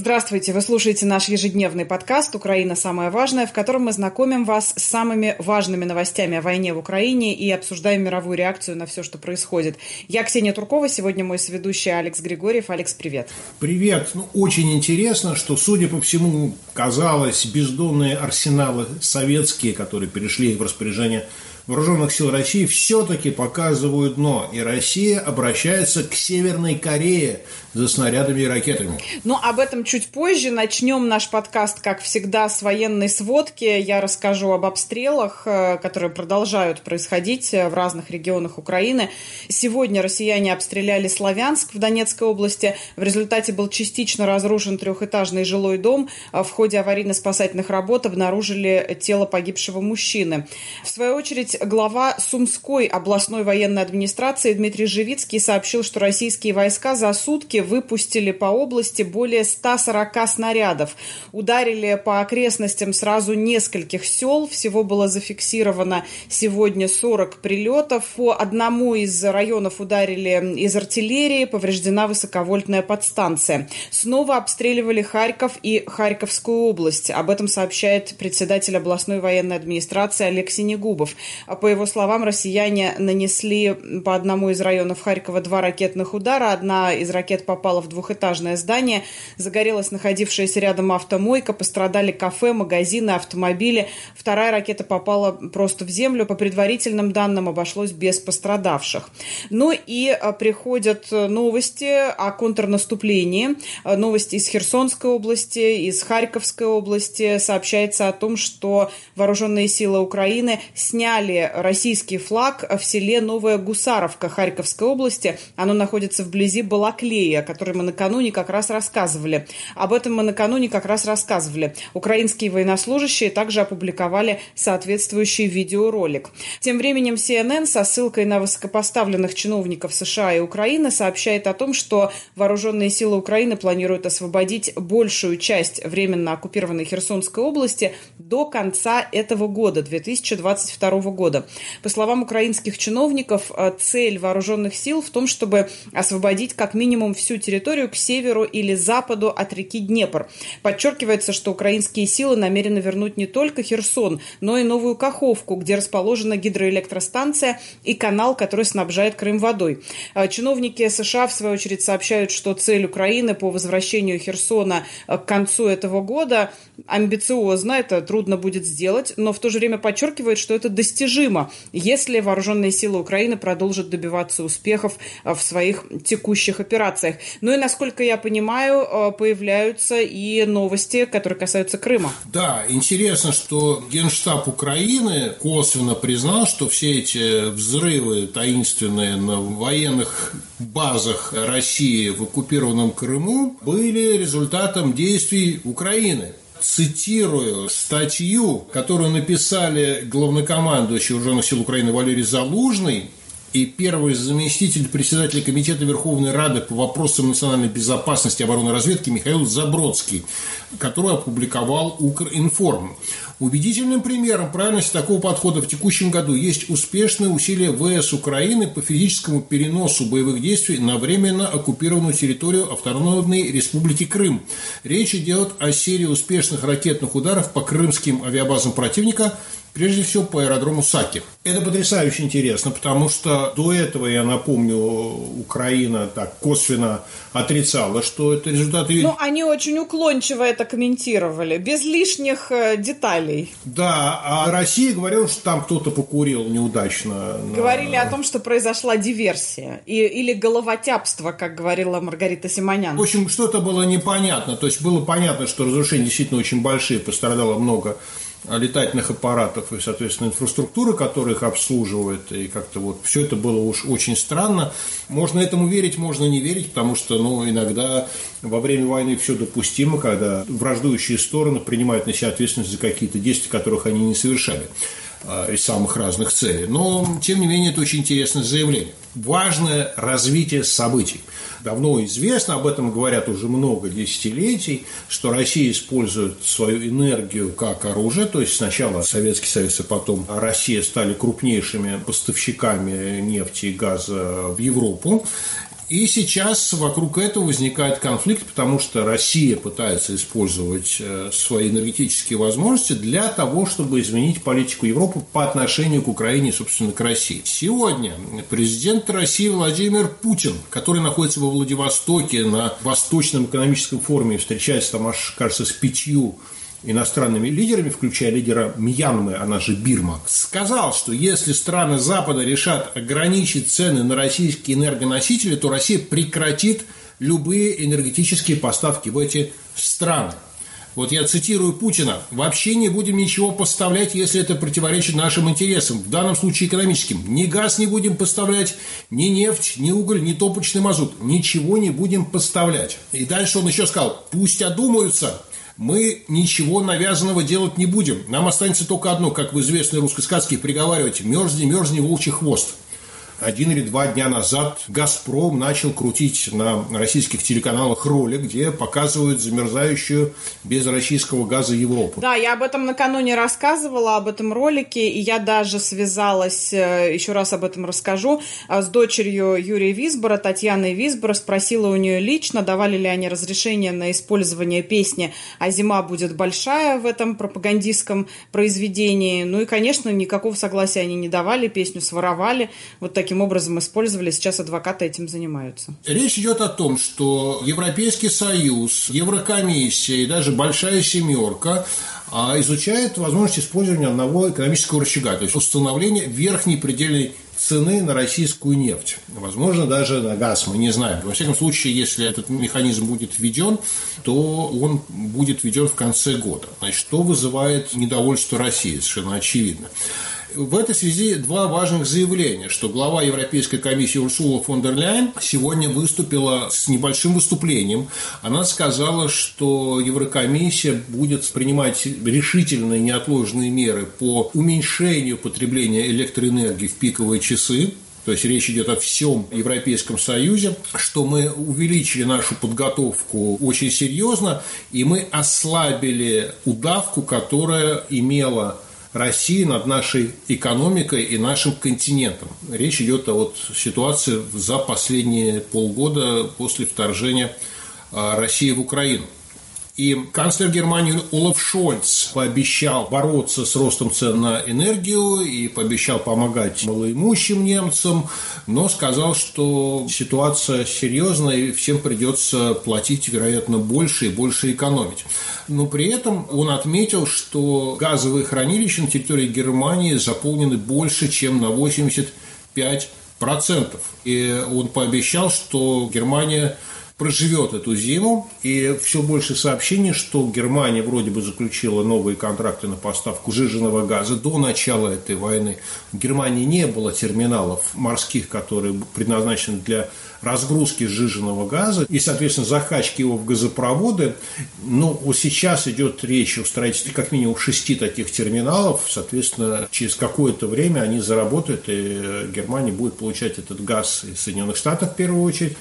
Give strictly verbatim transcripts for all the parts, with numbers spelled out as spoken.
Здравствуйте, вы слушаете наш ежедневный подкаст «Украина. Самое важное», в котором мы знакомим вас с самыми важными новостями о войне в Украине и обсуждаем мировую реакцию на все, что происходит. Я Ксения Туркова, сегодня мой соведущий Алекс Григорьев. Алекс, привет. Привет. Ну, очень интересно, что, судя по всему, казалось, бездонные арсеналы советские, которые перешли в распоряжение Вооруженных сил России, все-таки показывают дно, и Россия обращается к Северной Корее за снарядами и ракетами. Ну, об этом чуть позже. Начнем наш подкаст, как всегда, с военной сводки. Я расскажу об обстрелах, которые продолжают происходить в разных регионах Украины. Сегодня россияне обстреляли Славянск в Донецкой области. В результате был частично разрушен трехэтажный жилой дом. В ходе аварийно-спасательных работ обнаружили тело погибшего мужчины. В свою очередь, глава Сумской областной военной администрации Дмитрий Живицкий сообщил, что российские войска за сутки выпустили по области более ста сорока снарядов. Ударили по окрестностям сразу нескольких сел. Всего было зафиксировано сегодня сорок прилетов. По одному из районов ударили из артиллерии. Повреждена высоковольтная подстанция. Снова обстреливали Харьков и Харьковскую область. Об этом сообщает председатель областной военной администрации Олег Синегубов. По его словам, россияне нанесли по одному из районов Харькова два ракетных удара. Одна из ракет попала в двухэтажное здание. Загорелась находившаяся рядом автомойка. Пострадали кафе, магазины, автомобили. Вторая ракета попала просто в землю. По предварительным данным, обошлось без пострадавших. Ну и приходят новости о контрнаступлении. Новости из Херсонской области, из Харьковской области. Сообщается о том, что вооруженные силы Украины сняли российский флаг в селе Новая Гусаровка Харьковской области. Оно находится вблизи Балаклея, о которой мы накануне как раз рассказывали. Об этом мы накануне как раз рассказывали. Украинские военнослужащие также опубликовали соответствующий видеоролик. Тем временем Си Эн Эн со ссылкой на высокопоставленных чиновников США и Украины сообщает о том, что вооруженные силы Украины планируют освободить большую часть временно оккупированной Херсонской области до конца этого года, две тысячи двадцать второго года. По словам украинских чиновников, цель вооруженных сил в том, чтобы освободить как минимум всю территорию к северу или западу от реки Днепр. Подчеркивается, что украинские силы намерены вернуть не только Херсон, но и Новую Каховку, где расположена гидроэлектростанция и канал, который снабжает Крым водой. Чиновники США, в свою очередь, сообщают, что цель Украины по возвращению Херсона к концу этого года амбициозна, это трудно будет сделать, но в то же время подчеркивают, что это достижимо, если вооруженные силы Украины продолжат добиваться успехов в своих текущих операциях. Ну и, насколько я понимаю, появляются и новости, которые касаются Крыма. Да, интересно, что Генштаб Украины косвенно признал, что все эти взрывы таинственные на военных базах России в оккупированном Крыму были результатом действий Украины. Цитирую статью, которую написали главнокомандующий Вооруженных сил Украины Валерий Залужный и первый заместитель председателя Комитета Верховной Рады по вопросам национальной безопасности и оборонной разведки Михаил Забродский, который опубликовал Укринформ. Убедительным примером правильности такого подхода в текущем году есть успешные усилия вэ эс Украины по физическому переносу боевых действий на временно оккупированную территорию Автономной Республики Крым. Речь идет о серии успешных ракетных ударов по крымским авиабазам противника, прежде всего по аэродрому Саки. Это потрясающе интересно, потому что до этого, я напомню, Украина так косвенно отрицала, что это результаты... Ну, они очень уклончиво это комментировали, без лишних деталей. Да, а Россия говорила, что там кто-то покурил неудачно. Говорили на... о том, что произошла диверсия и, или головотяпство, как говорила Маргарита Симонян. В общем, что-то было непонятно. То есть было понятно, что разрушения действительно очень большие, пострадало много летательных аппаратов и, соответственно, инфраструктуры, которая их обслуживает, и как-то вот все это было уж очень странно. Можно этому верить, можно не верить, потому что, ну, иногда во время войны все допустимо, когда враждующие стороны принимают на себя ответственность за какие-то действия, которых они не совершали из самых разных целей. Но, тем не менее, это очень интересное заявление. Важное развитие событий. Давно известно, об этом говорят уже много десятилетий, что Россия использует свою энергию как оружие, то есть сначала Советский Союз, а потом Россия стали крупнейшими поставщиками нефти и газа в Европу. И сейчас вокруг этого возникает конфликт, потому что Россия пытается использовать свои энергетические возможности для того, чтобы изменить политику Европы по отношению к Украине и, собственно, к России. Сегодня президент России Владимир Путин, который находится во Владивостоке на Восточном экономическом форуме, встречается там, аж, кажется, с пятью иностранными лидерами, включая лидера Мьянмы, она же Бирма, сказал, что если страны Запада решат ограничить цены на российские энергоносители, то Россия прекратит любые энергетические поставки в эти страны. Вот я цитирую Путина: «Вообще не будем ничего поставлять, если это противоречит нашим интересам, в данном случае экономическим. Ни газ не будем поставлять, ни нефть, ни уголь, ни топочный мазут. Ничего не будем поставлять». И дальше он еще сказал: «Пусть одумаются. Мы ничего навязанного делать не будем. Нам останется только одно, как в известной русской сказке приговаривать: мерзни, мерзни, волчий хвост». Один или два дня назад «Газпром» начал крутить на российских телеканалах ролик, где показывают замерзающую без российского газа Европу. Да, я об этом накануне рассказывала, об этом ролике, и я даже связалась, еще раз об этом расскажу, с дочерью Юрия Висбора, Татьяной Висбора, спросила у нее лично, давали ли они разрешение на использование песни «А зима будет большая» в этом пропагандистском произведении. Ну и, конечно, никакого согласия они не давали, песню своровали, вот таким Таким образом использовали, сейчас адвокаты этим занимаются. Речь идет о том, что Европейский Союз, Еврокомиссия и даже Большая Семерка изучают возможность использования одного экономического рычага, то есть установления верхней предельной цены на российскую нефть. Возможно, даже на газ, мы не знаем. Во всяком случае, если этот механизм будет введен, то он будет введен в конце года. Значит, что вызывает недовольство России, совершенно очевидно. В этой связи два важных заявления, что глава Европейской комиссии Урсула фон дер Ляйен сегодня выступила с небольшим выступлением. Она сказала, что Еврокомиссия будет принимать решительные неотложные меры по уменьшению потребления электроэнергии в пиковые часы. То есть речь идет о всем Европейском Союзе, что мы увеличили нашу подготовку очень серьезно, и мы ослабили удавку, которая имела России над нашей экономикой и нашим континентом. Речь идет о вот ситуации за последние полгода после вторжения России в Украину. И канцлер Германии Олаф Шольц пообещал бороться с ростом цен на энергию и пообещал помогать малоимущим немцам, но сказал, что ситуация серьезная и всем придется платить, вероятно, больше и больше экономить. Но при этом он отметил, что газовые хранилища на территории Германии заполнены больше, чем на восемьдесят пять процентов. И он пообещал, что Германия проживет эту зиму, и все больше сообщений, что Германия вроде бы заключила новые контракты на поставку сжиженного газа до начала этой войны. В Германии не было терминалов морских, которые предназначены для разгрузки сжиженного газа и, соответственно, закачки его в газопроводы. Но вот сейчас идет речь о строительстве как минимум шести таких терминалов. Соответственно, через какое-то время они заработают, и Германия будет получать этот газ из Соединенных Штатов в первую очередь,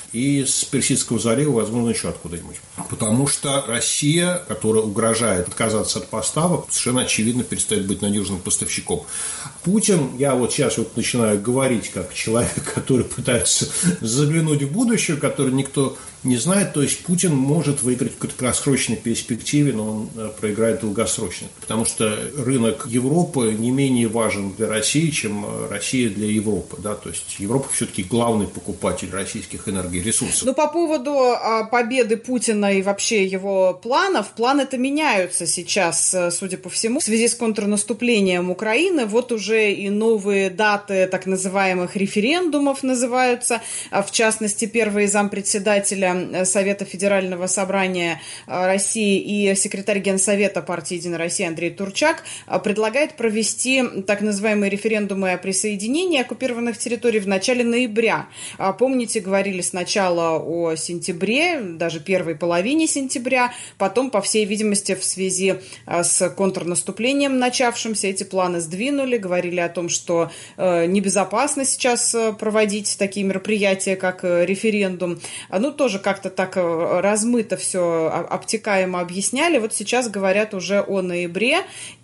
и с Персидского залива, возможно, еще откуда-нибудь. Потому что Россия, которая угрожает отказаться от поставок, совершенно очевидно перестает быть надежным поставщиком. Путин, я вот сейчас вот начинаю говорить как человек, который пытается заглянуть в будущее, который никто не знает, то есть Путин может выиграть в краткосрочной перспективе, но он проиграет долгосрочно, потому что рынок Европы не менее важен для России, чем Россия для Европы, да, то есть Европа все-таки главный покупатель российских энергоресурсов. Ну, по поводу а, победы Путина и вообще его планов, планы-то меняются сейчас, судя по всему, в связи с контрнаступлением Украины. Вот уже и новые даты так называемых референдумов называются, в частности, первый зампредседателя Совета Федерального собрания России и секретарь Генсовета партии «Единая Россия» Андрей Турчак предлагает провести так называемые референдумы о присоединении оккупированных территорий в начале ноября. Помните, говорили сначала о сентябре, даже первой половине сентября, потом, по всей видимости, в связи с контрнаступлением начавшимся, эти планы сдвинули, говорили о том, что небезопасно сейчас проводить такие мероприятия, как референдум. Ну, тоже как-то так размыто все обтекаемо объясняли. Вот сейчас говорят уже о ноябре.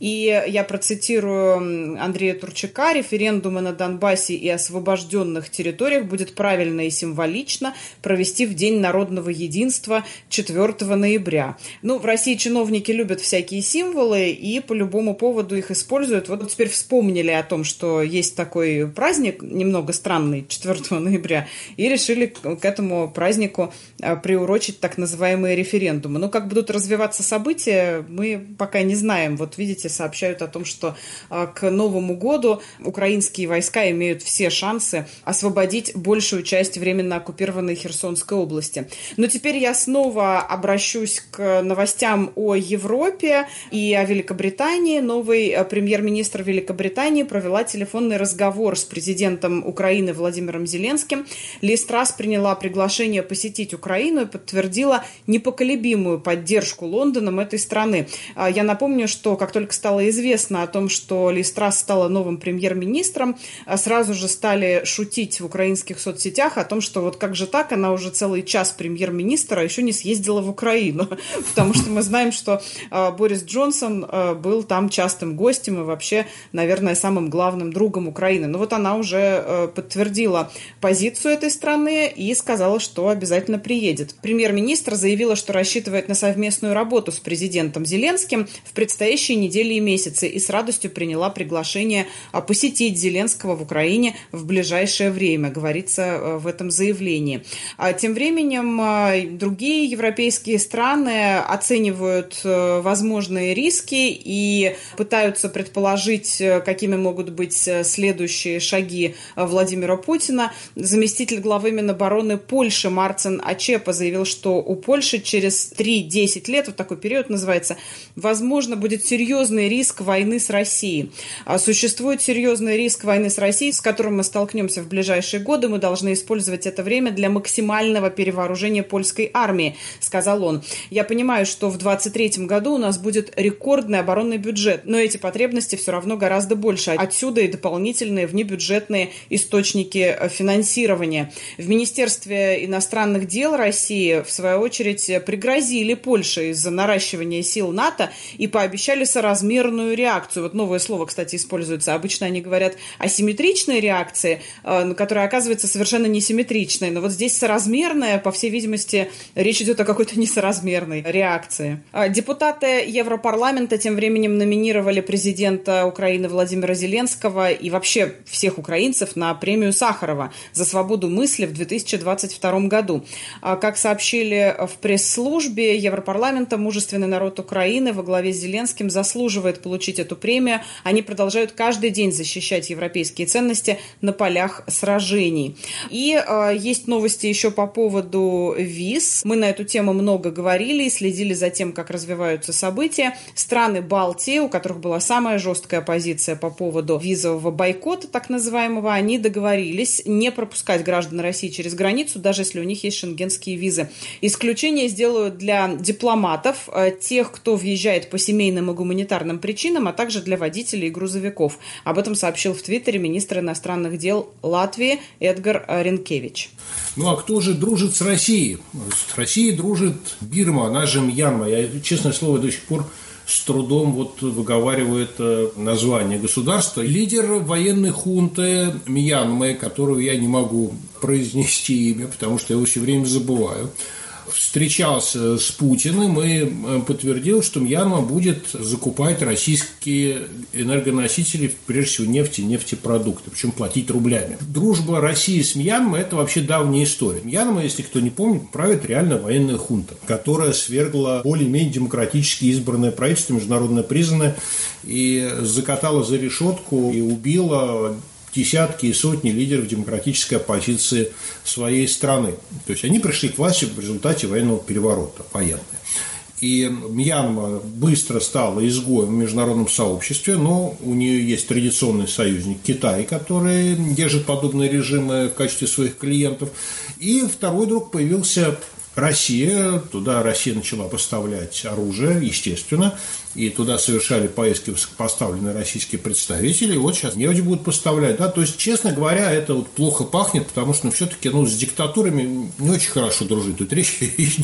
И я процитирую Андрея Турчака: референдумы на Донбассе и освобожденных территориях будет правильно и символично провести в День народного единства четвёртого ноября. Ну, в России чиновники любят всякие символы и по любому поводу их используют. Вот теперь вспомнили о том, что есть такой праздник, немного странный, четвёртого ноября, и решили к этому празднику приурочить так называемые референдумы. Но как будут развиваться события, мы пока не знаем. Вот видите, сообщают о том, что к Новому году украинские войска имеют все шансы освободить большую часть временно оккупированной Херсонской области. Но теперь я снова обращусь к новостям о Европе и о Великобритании. Новый премьер-министр Великобритании провела телефонный разговор с президентом Украины Владимиром Зеленским. Лиз Трасс приняла приглашение посетить Украину и подтвердила непоколебимую поддержку Лондоном этой страны. Я напомню, что как только стало известно о том, что Лиз Трасс стала новым премьер-министром, сразу же стали шутить в украинских соцсетях о том, что вот как же так, она уже целый час премьер-министр, а еще не съездила в Украину. Потому что мы знаем, что Борис Джонсон был там частым гостем и вообще, наверное, самым главным другом Украины. Но вот она уже подтвердила позицию этой страны и сказала, что обязательно приедет. Премьер-министр заявила, что рассчитывает на совместную работу с президентом Зеленским в предстоящие недели и месяцы и с радостью приняла приглашение посетить Зеленского в Украине в ближайшее время, говорится в этом заявлении. А тем временем другие европейские страны оценивают возможные риски и пытаются предположить, какими могут быть следующие шаги Владимира Путина. Заместитель главы Минобороны Польши Марцин Ачепа заявил, что у Польши через три-десять лет, вот такой период называется, возможно, будет серьезный риск войны с Россией. Существует серьезный риск войны с Россией, с которым мы столкнемся в ближайшие годы. Мы должны использовать это время для максимального перевооружения польской армии, сказал он. Я понимаю, что в двадцать третьем году у нас будет рекордный оборонный бюджет, но эти потребности все равно гораздо больше. Отсюда и дополнительные внебюджетные источники финансирования. В Министерстве иностранных дел России, в свою очередь, пригрозили Польше из-за наращивания сил НАТО и пообещали соразмерную реакцию. Вот новое слово, кстати, используется. Обычно они говорят асимметричной реакции, которая оказывается совершенно несимметричной. Но вот здесь соразмерная, по всей видимости, речь идет о какой-то несоразмерной реакции. Депутаты Европарламента тем временем номинировали президента Украины Владимира Зеленского и вообще всех украинцев на премию Сахарова за свободу мысли в две тысячи двадцать втором году. Как сообщили в пресс-службе Европарламента, мужественный народ Украины во главе с Зеленским заслуживает получить эту премию. Они продолжают каждый день защищать европейские ценности на полях сражений. И э, есть новости еще по поводу виз. Мы на эту тему много говорили и следили за тем, как развиваются события. Страны Балтии, у которых была самая жесткая позиция по поводу визового бойкота, так называемого, они договорились не пропускать граждан России через границу, даже если у них есть шенгенские визы. Исключение сделают для дипломатов, тех, кто въезжает по семейным и гуманитарным причинам, а также для водителей и грузовиков. Об этом сообщил в Твиттере министр иностранных дел Латвии Эдгар Ринкевич. Ну а кто же дружит с Россией? С Россией дружит Бирма, она же Мьянма. Я, честное слово, до сих пор с трудом вот выговаривает название государства. Лидер военной хунты Мьянмы, которого я не могу произнести имя, потому что я его все время забываю, встречался с Путиным и подтвердил, что Мьянма будет закупать российские энергоносители, прежде всего нефть и нефтепродукты, причем платить рублями. Дружба России с Мьянмой – это вообще давняя история. Мьянма, если кто не помнит, правит реально военная хунта, которая свергла более-менее демократически избранное правительство, международно признанное, и закатала за решетку и убила десятки и сотни лидеров демократической оппозиции своей страны. То есть они пришли к власти в результате военного переворота, военного. И Мьянма быстро стала изгоем в международном сообществе, но у нее есть традиционный союзник Китай, который держит подобные режимы в качестве своих клиентов. И второй друг появился Россия, туда Россия начала поставлять оружие, естественно, и туда совершали поездки высокопоставленные российские представители, и вот сейчас нефть будут поставлять, да, то есть, честно говоря, это вот плохо пахнет, потому что, ну, все-таки, ну, с диктатурами не очень хорошо дружить, тут речь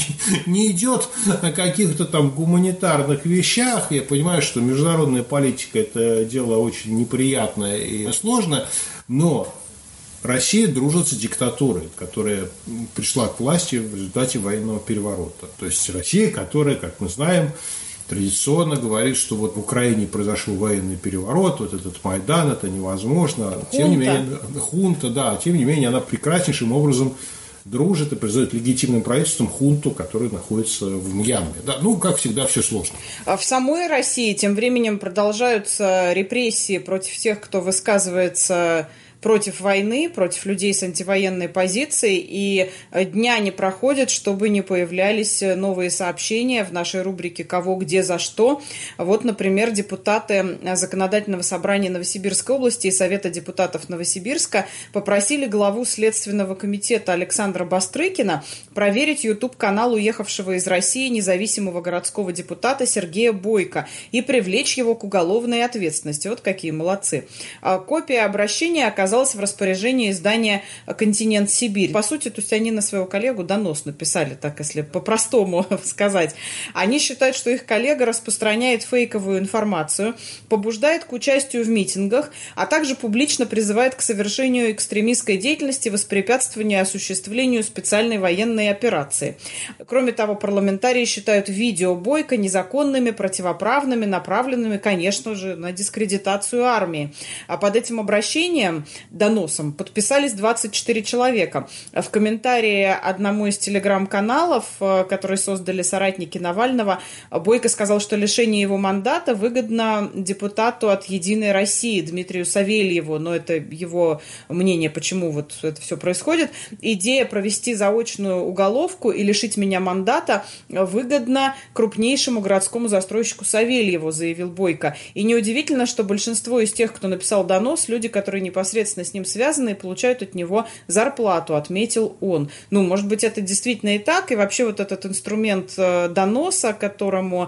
не идет о каких-то там гуманитарных вещах, я понимаю, что международная политика – это дело очень неприятное и сложное, но Россия дружит с диктатурой, которая пришла к власти в результате военного переворота. То есть Россия, которая, как мы знаем, традиционно говорит, что вот в Украине произошел военный переворот, вот этот Майдан, это невозможно. Хунта. Тем не менее, хунта, да, тем не менее, она прекраснейшим образом дружит и признает легитимным правительством хунту, которая находится в Мьянме. Да, ну, как всегда, все сложно. В самой России тем временем продолжаются репрессии против тех, кто высказывается против войны, против людей с антивоенной позицией, и дня не проходит, чтобы не появлялись новые сообщения в нашей рубрике «Кого, где, за что». Вот, например, депутаты Законодательного собрания Новосибирской области и Совета депутатов Новосибирска попросили главу Следственного комитета Александра Бастрыкина проверить ютуб-канал уехавшего из России независимого городского депутата Сергея Бойко и привлечь его к уголовной ответственности. Вот какие молодцы. Копия обращения оказалась в распоряжении издания «Континент Сибирь». По сути, то есть они на своего коллегу донос написали, так если по-простому сказать. Они считают, что их коллега распространяет фейковую информацию, побуждает к участию в митингах, а также публично призывает к совершению экстремистской деятельности, воспрепятствованию осуществлению специальной военной операции. Кроме того, парламентарии считают видео Бойко незаконными, противоправными, направленными, конечно же, на дискредитацию армии. А под этим обращением, доносом, подписались двадцать четыре человека. В комментарии одному из телеграм-каналов, которые создали соратники Навального, Бойко сказал, что лишение его мандата выгодно депутату от «Единой России» Дмитрию Савельеву, но это его мнение, почему вот это все происходит. Идея провести заочную уголовку и лишить меня мандата выгодно крупнейшему городскому застройщику Савельеву, заявил Бойко. И неудивительно, что большинство из тех, кто написал донос, люди, которые непосредственно с ним связаны и получают от него зарплату, отметил он. Ну, может быть, это действительно и так, и вообще вот этот инструмент доноса, которому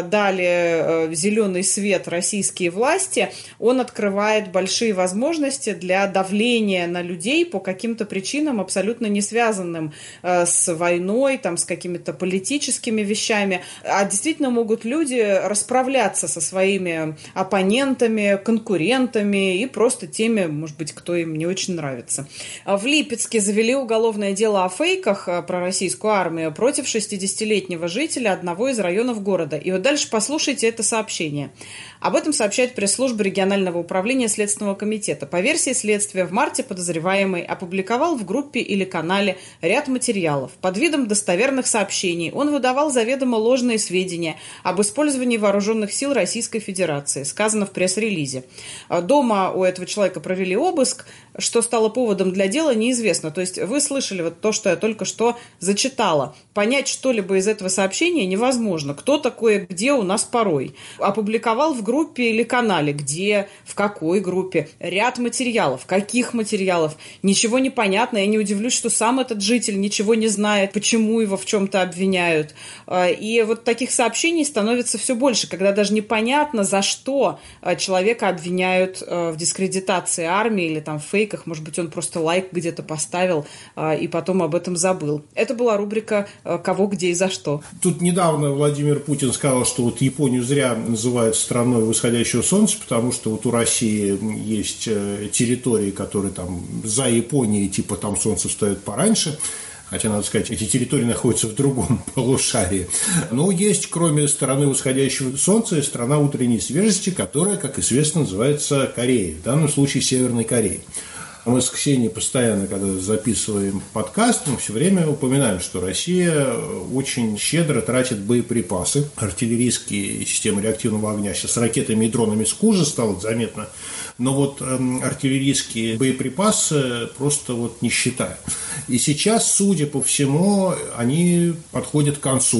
дали зеленый свет российские власти, он открывает большие возможности для давления на людей по каким-то причинам, абсолютно не связанным с войной, там, с какими-то политическими вещами, а действительно могут люди расправляться со своими оппонентами, конкурентами и просто теми, может быть, кто им не очень нравится. В Липецке завели уголовное дело о фейках про российскую армию против шестидесятилетнего жителя одного из районов города. И вот дальше послушайте это сообщение. Об этом сообщает пресс-служба регионального управления Следственного комитета. По версии следствия, в марте подозреваемый опубликовал в группе или канале ряд материалов. Под видом достоверных сообщений он выдавал заведомо ложные сведения об использовании вооруженных сил Российской Федерации, сказано в пресс-релизе. Дома у этого человека провели обыск, что стало поводом для дела, неизвестно. То есть вы слышали вот то, что я только что зачитала. Понять что-либо из этого сообщения невозможно. Кто такой, где у нас порой. Опубликовал в группе или канале, где, в какой группе, ряд материалов. Каких материалов? Ничего не понятно. Я не удивлюсь, что сам этот житель ничего не знает, почему его в чем-то обвиняют. И вот таких сообщений становится все больше, когда даже непонятно, за что человека обвиняют в дискредитации армии или там в фейках. Может быть, он просто лайк где-то поставил и потом об этом забыл. Это была рубрика «Кого, где и за что». Тут недавно Владимир Путин сказал, что вот Японию зря называют страной восходящего солнца, потому что вот у России есть территории, которые там за Японией, типа там солнце встает пораньше. Хотя, надо сказать, эти территории находятся в другом полушарии. Но есть, кроме страны восходящего солнца, страна утренней свежести, которая, как известно, называется Кореей. В данном случае Северной Кореей. Мы с Ксенией постоянно, когда записываем подкаст, мы все время упоминаем, что Россия очень щедро тратит боеприпасы, артиллерийские системы реактивного огня. Сейчас с ракетами и дронами скуже стало заметно, но вот э, артиллерийские боеприпасы просто вот не считаю. И сейчас, судя по всему, они подходят к концу.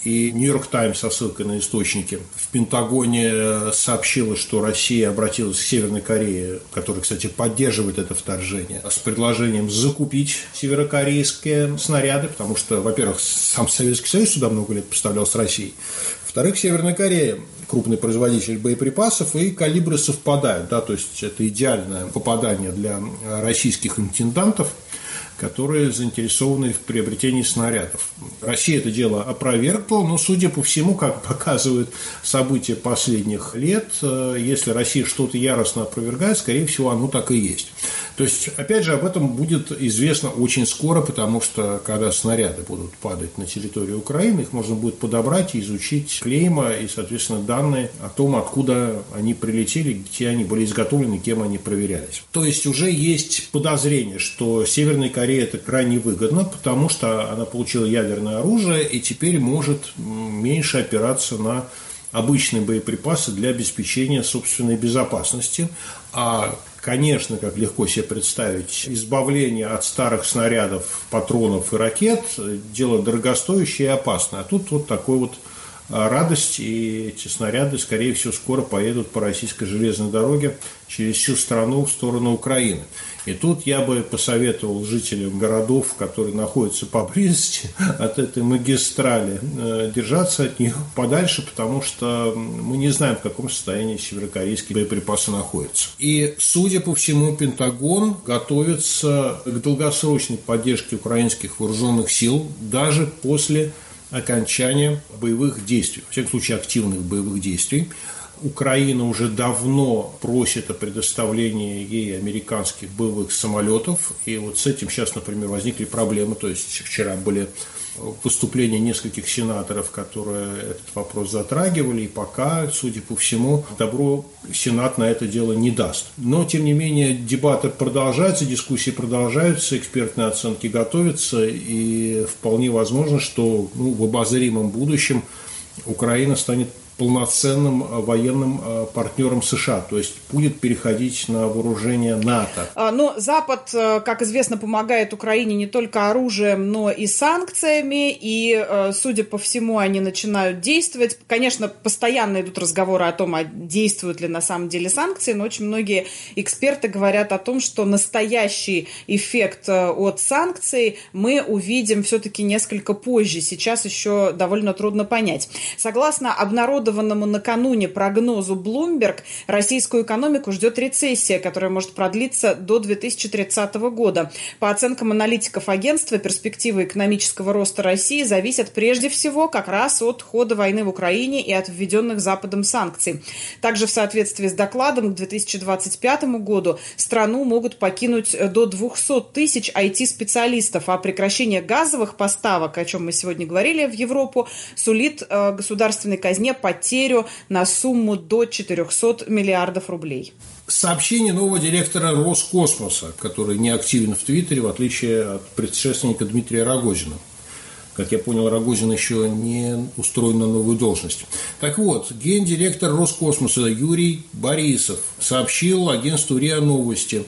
И «Нью-Йорк Таймс» со ссылкой на источники в Пентагоне сообщила, что Россия обратилась к Северной Корее, которая, кстати, поддерживает это вторжение, с предложением закупить северокорейские снаряды, потому что, во-первых, сам Советский Союз сюда много лет поставлял с Россией. Во-вторых, Северная Корея крупный производитель боеприпасов, и калибры совпадают, да, то есть это идеальное попадание для российских интендантов, которые заинтересованы в приобретении снарядов. Россия это дело опровергла, но, судя по всему, как показывают события последних лет, если Россия что-то яростно опровергает, скорее всего, оно так и есть. То есть, опять же, об этом будет известно очень скоро, потому что, когда снаряды будут падать на территорию Украины, их можно будет подобрать и изучить клейма и, соответственно, данные о том, откуда они прилетели, где они были изготовлены, кем они проверялись. То есть, уже есть подозрение, что Северной Корее это крайне выгодно, потому что она получила ядерное оружие и теперь может меньше опираться на обычные боеприпасы для обеспечения собственной безопасности. А, конечно, как легко себе представить, избавление от старых снарядов, патронов и ракет – дело дорогостоящее и опасное. А тут вот такой вот радость, и эти снаряды, скорее всего, скоро поедут по российской железной дороге через всю страну в сторону Украины. И тут я бы посоветовал жителям городов, которые находятся поблизости от этой магистрали, держаться от них подальше, потому что мы не знаем, в каком состоянии северокорейские боеприпасы находятся. И, судя по всему, Пентагон готовится к долгосрочной поддержке украинских вооруженных сил даже после окончания боевых действий, в всяком случае активных боевых действий. Украина уже давно просит о предоставлении ей американских боевых самолетов, и вот с этим сейчас, например, возникли проблемы. То есть вчера были выступления нескольких сенаторов, которые этот вопрос затрагивали, и пока, судя по всему, добро Сенат на это дело не даст. Но, тем не менее, дебаты продолжаются, дискуссии продолжаются, экспертные оценки готовятся, и вполне возможно, что ну, в обозримом будущем Украина станет полноценным военным партнером США, то есть будет переходить на вооружение НАТО. Но Запад, как известно, помогает Украине не только оружием, но и санкциями, и, судя по всему, они начинают действовать. Конечно, постоянно идут разговоры о том, а действуют ли на самом деле санкции, но очень многие эксперты говорят о том, что настоящий эффект от санкций мы увидим все-таки несколько позже. Сейчас еще довольно трудно понять. Согласно обнародованному накануне прогнозу Bloomberg, российскую экономику ждет рецессия, которая может продлиться до две тысячи тридцатого года. По оценкам аналитиков агентства, перспективы экономического роста России зависят прежде всего как раз от хода войны в Украине и от введенных Западом санкций. Также в соответствии с докладом к две тысячи двадцать пятому году страну могут покинуть до двухсот тысяч ай ти-специалистов, а прекращение газовых поставок, о чем мы сегодня говорили, в Европу, сулит э, государственной казне потерю на сумму до четырехсот миллиардов рублей. Сообщение нового директора Роскосмоса, который не активен в Твиттере, в отличие от предшественника Дмитрия Рогозина. Как я понял, Рогозин еще не устроен на новую должность. Так вот, гендиректор Роскосмоса Юрий Борисов сообщил агентству РИА Новости,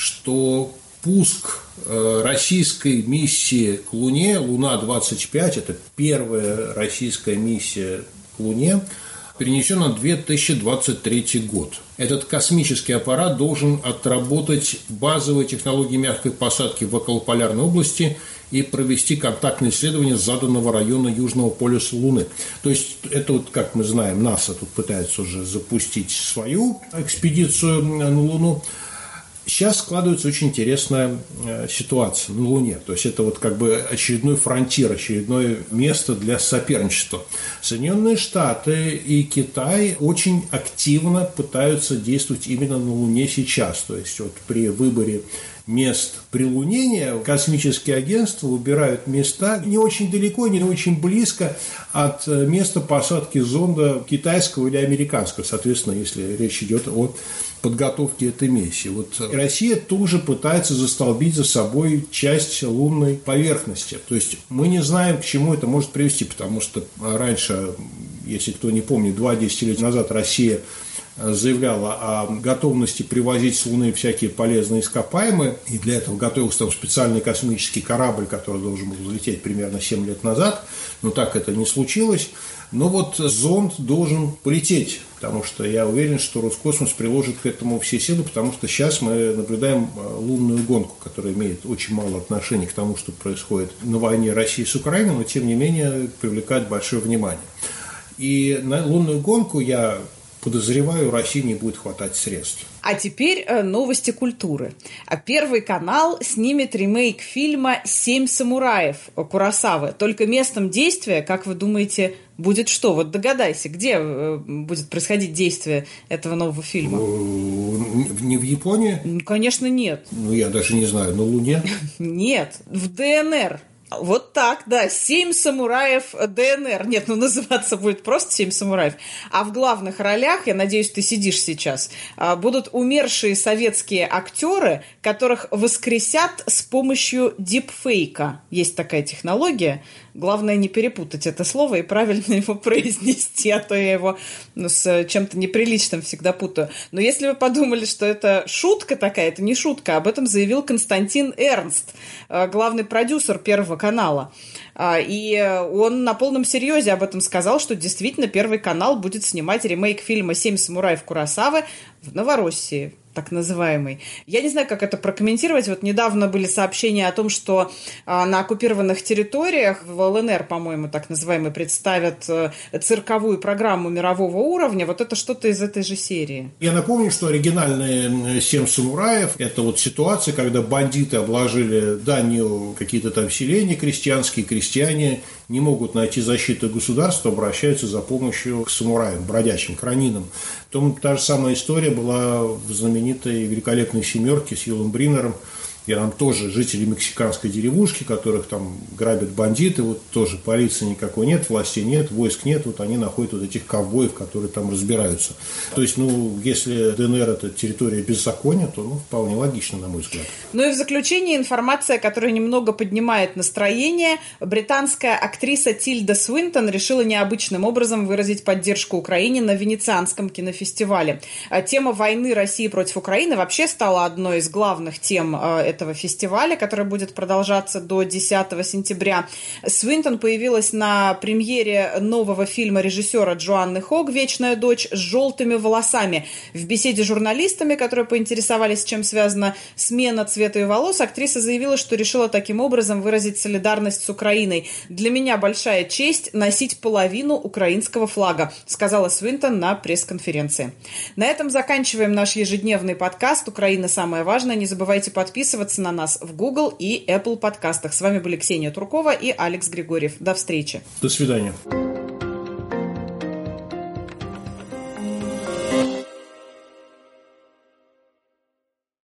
что пуск российской миссии к Луне, Луна-двадцать пять, это первая российская миссия к Луне, перенесен на две тысячи двадцать третий год. Этот космический аппарат должен отработать базовые технологии мягкой посадки в околополярной области и провести контактные исследования заданного района Южного полюса Луны. То есть, это вот, как мы знаем, НАСА тут пытается уже запустить свою экспедицию на Луну. Сейчас складывается очень интересная ситуация на Луне. То есть, это вот как бы очередной фронтир, очередное место для соперничества. Соединенные Штаты и Китай очень активно пытаются действовать именно на Луне сейчас. То есть, вот при выборе мест прилунения космические агентства выбирают места не очень далеко, не очень близко от места посадки зонда китайского или американского, соответственно, если речь идет о подготовке этой миссии. Вот Россия тоже пытается застолбить за собой часть лунной поверхности. То есть мы не знаем, к чему это может привести, потому что раньше, если кто не помнит, два десятилетия назад Россия заявляла о готовности привозить с Луны всякие полезные ископаемые, и для этого готовился там специальный космический корабль, который должен был взлететь примерно семь лет назад, но так это не случилось. Но вот зонд должен полететь, потому что я уверен, что Роскосмос приложит к этому все силы, потому что сейчас мы наблюдаем лунную гонку, которая имеет очень мало отношения к тому, что происходит на войне России с Украиной, но тем не менее привлекает большое внимание. И на лунную гонку, я подозреваю, России не будет хватать средств. А теперь э, новости культуры. Первый канал снимет ремейк фильма «Семь самураев» Куросавы. Только местом действия, как вы думаете, будет что? Вот догадайся, где э, будет происходить действие этого нового фильма? Не в Японии? Конечно, нет. Ну, я даже не знаю, на Луне? Нет, в ДНР. Вот так, да, «Семь самураев ДНР». Нет, ну называться будет просто «Семь самураев». А в главных ролях, я надеюсь, ты сидишь сейчас, будут умершие советские актеры, которых воскресят с помощью дипфейка. Есть такая технология. Главное не перепутать это слово и правильно его произнести, а то я его ну, с чем-то неприличным всегда путаю. Но если вы подумали, что это шутка такая, это не шутка. Об этом заявил Константин Эрнст, главный продюсер Первого канала. И он на полном серьезе об этом сказал, что действительно Первый канал будет снимать ремейк фильма «Семь самураев» Куросавы в Новороссии, так называемый. Я не знаю, как это прокомментировать. Вот недавно были сообщения о том, что а, на оккупированных территориях, в ЛНР, по-моему, так называемый, представят а, цирковую программу мирового уровня. Вот это что-то из этой же серии. Я напомню, что оригинальные «Семь самураев» – это вот ситуация, когда бандиты обложили данью какие-то там селения крестьянские, крестьяне не могут найти защиту государства, обращаются за помощью к самураям, бродячим, к ранинам. Потом та же самая история была в знаменитой великолепной «семерке» с Юлом Бриннером, где там тоже жители мексиканской деревушки, которых там грабят бандиты, вот тоже полиции никакой нет, власти нет, войск нет, вот они находят вот этих ковбоев, которые там разбираются. То есть, ну, если ДНР – это территория беззакония, то, ну, вполне логично, на мой взгляд. Ну и в заключение информация, которая немного поднимает настроение. Британская актриса Тильда Свинтон решила необычным образом выразить поддержку Украине на Венецианском кинофестивале. Тема войны России против Украины вообще стала одной из главных тем этого этого фестиваля, который будет продолжаться до десятого сентября. Свинтон появилась на премьере нового фильма режиссера Джоанны Хог «Вечная дочь» с желтыми волосами. В беседе с журналистами, которые поинтересовались, чем связана смена цвета ее волос, актриса заявила, что решила таким образом выразить солидарность с Украиной. «Для меня большая честь носить половину украинского флага», сказала Свинтон на пресс-конференции. На этом заканчиваем наш ежедневный подкаст «Украина. Самое важное». Не забывайте подписываться на нас в Google и Apple подкастах. С вами были Ксения Туркова и Алекс Григорьев. До встречи. До свидания.